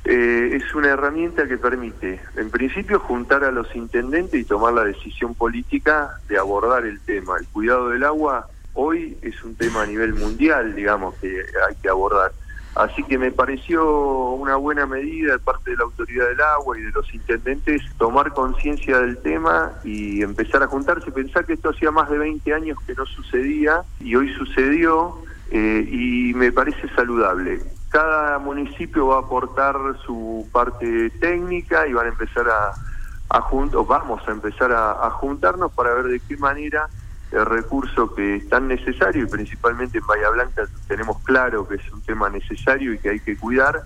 Es una herramienta que permite, en principio, juntar a los intendentes y tomar la decisión política de abordar el tema. El cuidado del agua hoy es un tema a nivel mundial, digamos, que hay que abordar. Así que me pareció una buena medida de parte de la Autoridad del Agua y de los intendentes tomar conciencia del tema y empezar a juntarse. Pensar que esto hacía más de 20 años que no sucedía y hoy sucedió, y me parece saludable. Cada municipio va a aportar su parte técnica y van a empezar vamos a empezar a juntarnos para ver de qué manera el recurso que es tan necesario, y principalmente en Bahía Blanca tenemos claro que es un tema necesario y que hay que cuidar,